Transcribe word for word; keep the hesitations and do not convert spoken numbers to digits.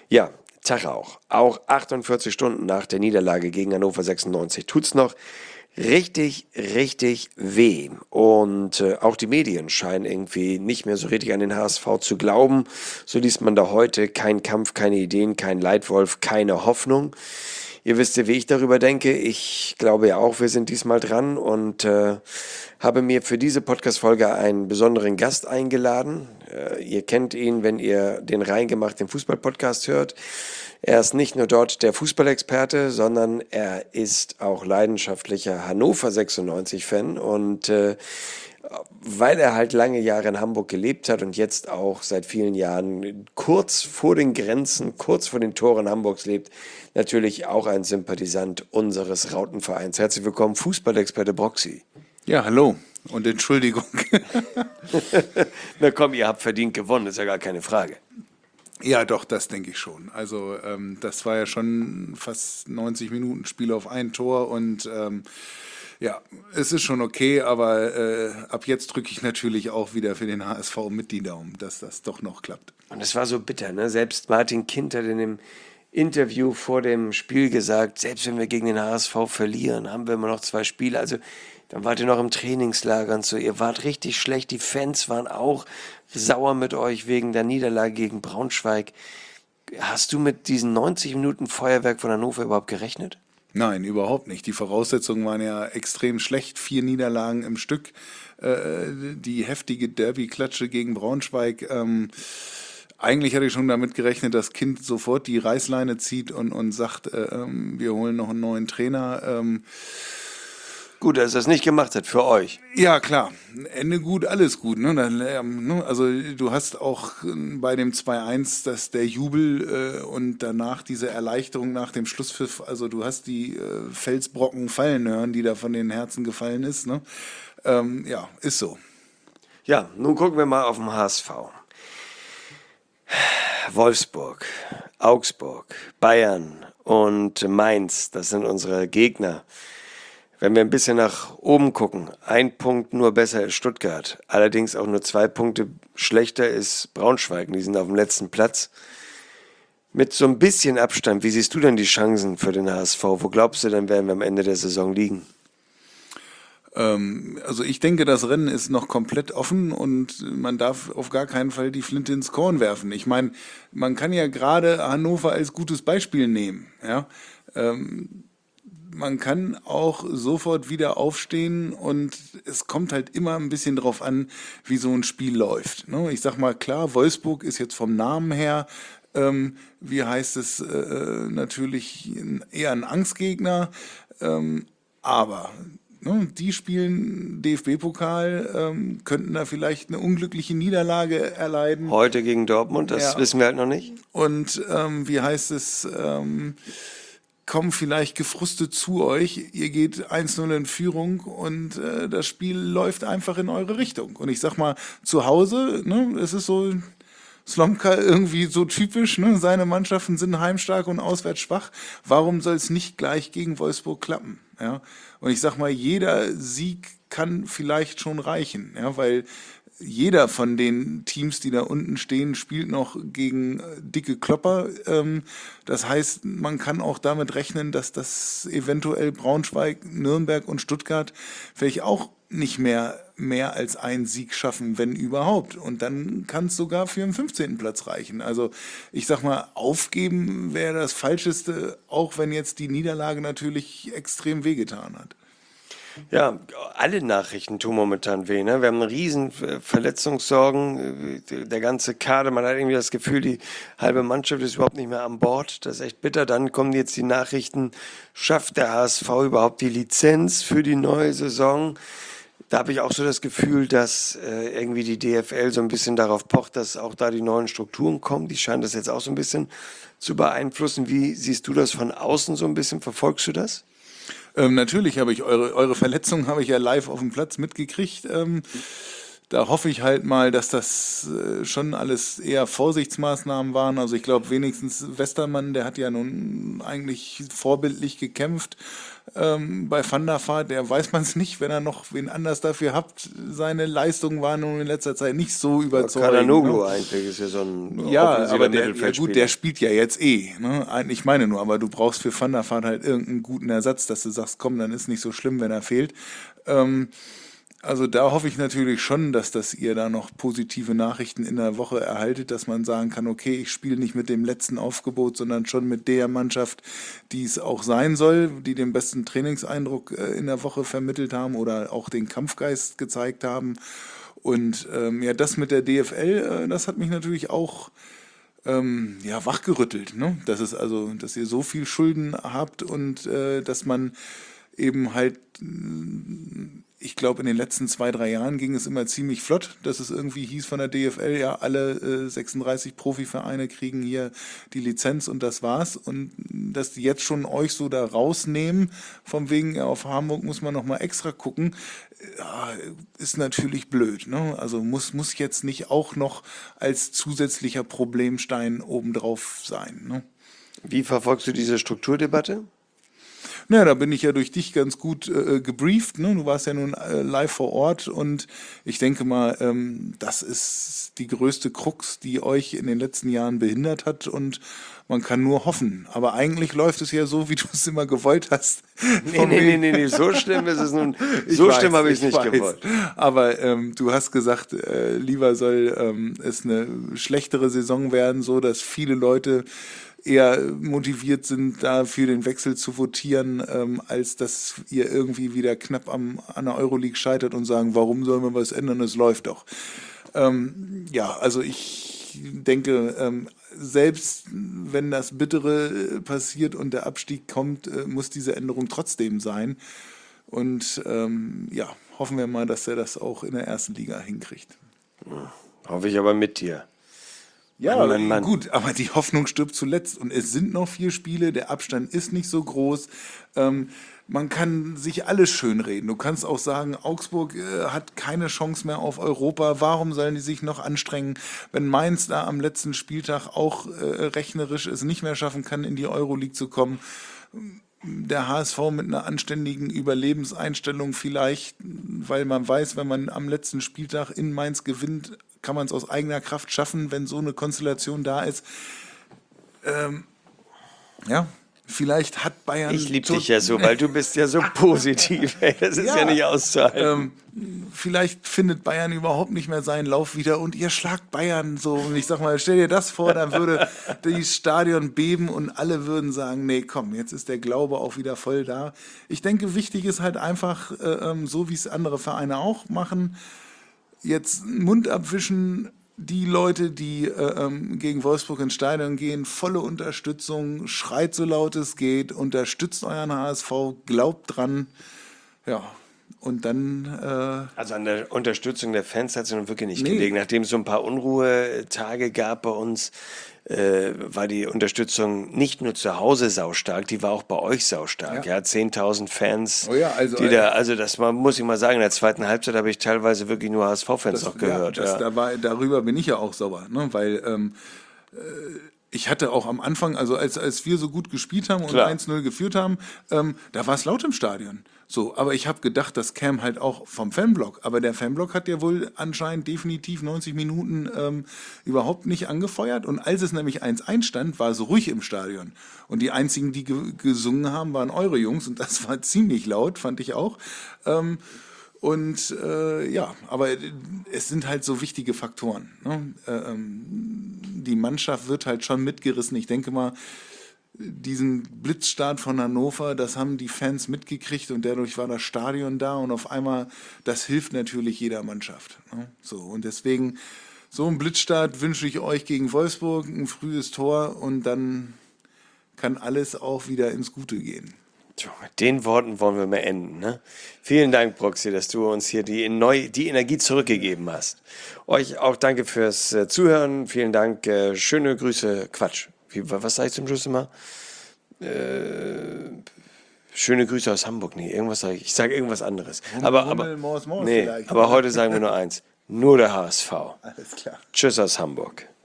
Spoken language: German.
Ja, Tag auch. Auch achtundvierzig Stunden nach der Niederlage gegen Hannover sechsundneunzig tut's noch richtig, richtig weh. Und äh, auch die Medien scheinen irgendwie nicht mehr so richtig an den H S V zu glauben. So liest man da heute: kein Kampf, keine Ideen, kein Leitwolf, keine Hoffnung. Ihr wisst ja, wie ich darüber denke. Ich glaube ja auch, wir sind diesmal dran und äh, habe mir für diese Podcast-Folge einen besonderen Gast eingeladen. Äh, ihr kennt ihn, wenn ihr den Reingemacht, den Fußball-Podcast hört. Er ist nicht nur dort der Fußballexperte, sondern er ist auch leidenschaftlicher Hannover sechsundneunzig-Fan. Und äh, weil er halt lange Jahre in Hamburg gelebt hat und jetzt auch seit vielen Jahren kurz vor den Grenzen, kurz vor den Toren Hamburgs lebt, natürlich auch ein Sympathisant unseres Rautenvereins. Herzlich willkommen, Fußballexperte Broxy. Ja, hallo und Entschuldigung. Na komm, ihr habt verdient gewonnen, ist ja gar keine Frage. Ja, doch, das denke ich schon. Also ähm, das war ja schon fast neunzig Minuten Spiel auf ein Tor und ähm, ja, es ist schon okay, aber äh, ab jetzt drücke ich natürlich auch wieder für den H S V mit die Daumen, dass das doch noch klappt. Und es war so bitter, ne? Selbst Martin Kind hat in dem Interview vor dem Spiel gesagt, selbst wenn wir gegen den H S V verlieren, haben wir immer noch zwei Spiele. Also dann wart ihr noch im Trainingslager und so. Ihr wart richtig schlecht. Die Fans waren auch sauer mit euch wegen der Niederlage gegen Braunschweig. Hast du mit diesen neunzig Minuten Feuerwerk von Hannover überhaupt gerechnet? Nein, überhaupt nicht. Die Voraussetzungen waren ja extrem schlecht. Vier Niederlagen im Stück. Äh, die heftige Derby-Klatsche gegen Braunschweig. Ähm, eigentlich hatte ich schon damit gerechnet, dass Kind sofort die Reißleine zieht und, und sagt, äh, wir holen noch einen neuen Trainer. Ähm, Gut, dass er es nicht gemacht hat für euch. Ja, klar. Ende gut, alles gut. Ne? Dann, ähm, ne? Also du hast auch bei dem zwei eins dass der Jubel äh, und danach diese Erleichterung nach dem Schlusspfiff, also du hast die äh, Felsbrocken fallen hören, die da von den Herzen gefallen ist. Ne? Ähm, ja, ist so. Ja, nun gucken wir mal auf den H S V. Wolfsburg, Augsburg, Bayern und Mainz, das sind unsere Gegner. Wenn wir ein bisschen nach oben gucken, ein Punkt nur besser ist Stuttgart. Allerdings auch nur zwei Punkte schlechter ist Braunschweig. Die sind auf dem letzten Platz. Mit so ein bisschen Abstand, wie siehst du denn die Chancen für den H S V? Wo glaubst du denn, werden wir am Ende der Saison liegen? Ähm, also ich denke, das Rennen ist noch komplett offen und man darf auf gar keinen Fall die Flinte ins Korn werfen. Ich meine, man kann ja gerade Hannover als gutes Beispiel nehmen. Ja. Ähm, Man kann auch sofort wieder aufstehen und es kommt halt immer ein bisschen drauf an, wie so ein Spiel läuft. Ne? Ich sag mal, klar, Wolfsburg ist jetzt vom Namen her, ähm, wie heißt es, äh, natürlich eher ein Angstgegner, ähm, aber ne, die spielen D F B-Pokal, ähm, könnten da vielleicht eine unglückliche Niederlage erleiden. Heute gegen Dortmund, das Ja. wissen wir halt noch nicht. Und ähm, wie heißt es, ähm, kommen vielleicht gefrustet zu euch, ihr geht eins null in Führung und äh, das Spiel läuft einfach in eure Richtung. Und ich sag mal, zu Hause, ne, es ist so Slomka irgendwie so typisch, ne, seine Mannschaften sind heimstark und auswärts schwach. Warum soll es nicht gleich gegen Wolfsburg klappen? Ja? Und ich sag mal, jeder Sieg kann vielleicht schon reichen, ja, weil jeder von den Teams, die da unten stehen, spielt noch gegen dicke Klopper. Ähm, das heißt, man kann auch damit rechnen, dass das eventuell Braunschweig, Nürnberg und Stuttgart vielleicht auch nicht mehr mehr als einen Sieg schaffen, wenn überhaupt. Und dann kann es sogar für den fünfzehnten Platz reichen. Also ich sag mal, aufgeben wäre das Falscheste, auch wenn jetzt die Niederlage natürlich extrem wehgetan hat. Ja, alle Nachrichten tun momentan weh. Ne? Wir haben riesen Verletzungssorgen. Der ganze Kader, man hat irgendwie das Gefühl, die halbe Mannschaft ist überhaupt nicht mehr an Bord. Das ist echt bitter. Dann kommen jetzt die Nachrichten, schafft der H S V überhaupt die Lizenz für die neue Saison? Da habe ich auch so das Gefühl, dass äh, irgendwie die D F L so ein bisschen darauf pocht, dass auch da die neuen Strukturen kommen. Die scheinen das jetzt auch so ein bisschen zu beeinflussen. Wie siehst du das von außen so ein bisschen? Verfolgst du das? Ähm, natürlich habe ich eure, eure Verletzung habe ich ja live auf dem Platz mitgekriegt. Ähm, da hoffe ich halt mal, dass das äh, schon alles eher Vorsichtsmaßnahmen waren. Also ich glaube wenigstens Westermann, der hat ja nun eigentlich vorbildlich gekämpft ähm, bei Van der Vaart. Der weiß man es nicht, wenn er noch wen anders dafür habt. Seine Leistungen waren nun in letzter Zeit nicht so überzeugend. Ne? Kadanoglu eigentlich ist ja so ein Ja, offensiver aber der, ja Mittelfeldspieler. gut, der spielt ja jetzt eh. Ne? Ich meine nur, aber du brauchst für Van der Vaart halt irgendeinen guten Ersatz, dass du sagst, komm, dann ist nicht so schlimm, wenn er fehlt. Ähm, Also da hoffe ich natürlich schon, dass das ihr da noch positive Nachrichten in der Woche erhaltet, dass man sagen kann, okay, ich spiele nicht mit dem letzten Aufgebot, sondern schon mit der Mannschaft, die es auch sein soll, die den besten Trainingseindruck äh, in der Woche vermittelt haben oder auch den Kampfgeist gezeigt haben. Und ähm, ja, das mit der D F L, äh, das hat mich natürlich auch ähm, ja, wachgerüttelt, ne? Dass es also, dass ihr so viel Schulden habt und äh, dass man eben halt, ich glaube, in den letzten zwei, drei Jahren ging es immer ziemlich flott, dass es irgendwie hieß von der D F L, ja, alle äh, sechsunddreißig Profivereine kriegen hier die Lizenz und das war's. Und dass die jetzt schon euch so da rausnehmen, von wegen, ja, auf Hamburg muss man nochmal extra gucken, ja, ist natürlich blöd. Ne? Also muss, muss jetzt nicht auch noch als zusätzlicher Problemstein obendrauf sein. Ne? Wie verfolgst du diese Strukturdebatte? Na, da bin ich ja durch dich ganz gut äh, gebrieft. Ne? Du warst ja nun äh, live vor Ort und ich denke mal, ähm, das ist die größte Krux, die euch in den letzten Jahren behindert hat und man kann nur hoffen. Aber eigentlich läuft es ja so, wie du es immer gewollt hast. Nee, nee, nee, nee, nee, so schlimm ist es nun. So schlimm habe ich es nicht weiß. gewollt. Aber ähm, du hast gesagt, äh, lieber soll ähm, es eine schlechtere Saison werden, so dass viele Leute eher motiviert sind, da für den Wechsel zu votieren, ähm, als dass ihr irgendwie wieder knapp am, an der Euroleague scheitert und sagen, warum soll man was ändern, es läuft doch. Ähm, ja, also ich denke, ähm, selbst wenn das Bittere passiert und der Abstieg kommt, äh, muss diese Änderung trotzdem sein. Und ähm, ja, hoffen wir mal, dass er das auch in der ersten Liga hinkriegt. Hoffe ich aber mit dir. Ja, Mann, Mann, Mann. gut, aber die Hoffnung stirbt zuletzt und es sind noch vier Spiele, der Abstand ist nicht so groß. Ähm, man kann sich alles schönreden. Du kannst auch sagen, Augsburg äh, hat keine Chance mehr auf Europa. Warum sollen die sich noch anstrengen, wenn Mainz da am letzten Spieltag auch äh, rechnerisch es nicht mehr schaffen kann, in die Euroleague zu kommen? Der H S V mit einer anständigen Überlebenseinstellung vielleicht, weil man weiß, wenn man am letzten Spieltag in Mainz gewinnt, kann man es aus eigener Kraft schaffen, wenn so eine Konstellation da ist. Ähm, ja, vielleicht hat Bayern... Ich liebe dich ja so, weil du bist ja so positiv. Ey, das ist ja, ja nicht auszuhalten. Ähm, vielleicht findet Bayern überhaupt nicht mehr seinen Lauf wieder und ihr schlagt Bayern so. Und ich sag mal, stell dir das vor, dann würde das Stadion beben und alle würden sagen, nee, komm, jetzt ist der Glaube auch wieder voll da. Ich denke, wichtig ist halt einfach, äh, so wie es andere Vereine auch machen, jetzt Mund abwischen, die Leute, die äh, ähm, gegen Wolfsburg ins Stadion gehen, volle Unterstützung, schreit so laut es geht, unterstützt euren H S V, glaubt dran, ja, und dann... Äh, also an der Unterstützung der Fans hat es nun wirklich nicht Nee. gelegen. Nachdem es so ein paar Unruhetage gab bei uns, äh, war die Unterstützung nicht nur zu Hause saustark, die war auch bei euch saustark. Ja. Ja, zehntausend Fans, Oh ja, also, die äh, da, also das man, muss ich mal sagen, in der zweiten Halbzeit habe ich teilweise wirklich nur H S V-Fans auch gehört. Ja, das, Ja. da war, darüber bin ich ja auch sauer, ne? Weil ähm, äh, ich hatte auch am Anfang, also als, als wir so gut gespielt haben und Klar. eins null geführt haben, ähm, da war es laut im Stadion. So, aber ich habe gedacht, das käme halt auch vom Fanblock. Aber der Fanblock hat ja wohl anscheinend definitiv neunzig Minuten ähm, überhaupt nicht angefeuert. Und als es nämlich eins eins stand, war es ruhig im Stadion. Und die einzigen, die ge gesungen haben, waren eure Jungs. Und das war ziemlich laut, fand ich auch. Ähm, Und äh, ja, aber es sind halt so wichtige Faktoren. Ne? Äh, ähm, die Mannschaft wird halt schon mitgerissen. Ich denke mal, diesen Blitzstart von Hannover, das haben die Fans mitgekriegt und dadurch war das Stadion da und auf einmal, das hilft natürlich jeder Mannschaft. Ne? So, und deswegen, so einen Blitzstart wünsche ich euch gegen Wolfsburg, ein frühes Tor und dann kann alles auch wieder ins Gute gehen. Tja, mit den Worten wollen wir mal enden. Ne? Vielen Dank, Proxy, dass du uns hier die, neu, die Energie zurückgegeben hast. Euch auch danke fürs äh, Zuhören. Vielen Dank. Äh, schöne Grüße. Quatsch. Wie, was sage ich zum Schluss immer? Äh, schöne Grüße aus Hamburg. Nee, irgendwas sage ich. Ich sage irgendwas anderes. Hummel, aber Hummel, aber, Mors, Mors nee, vielleicht. aber heute sagen wir nur eins. Nur der H S V. Alles klar. Tschüss aus Hamburg.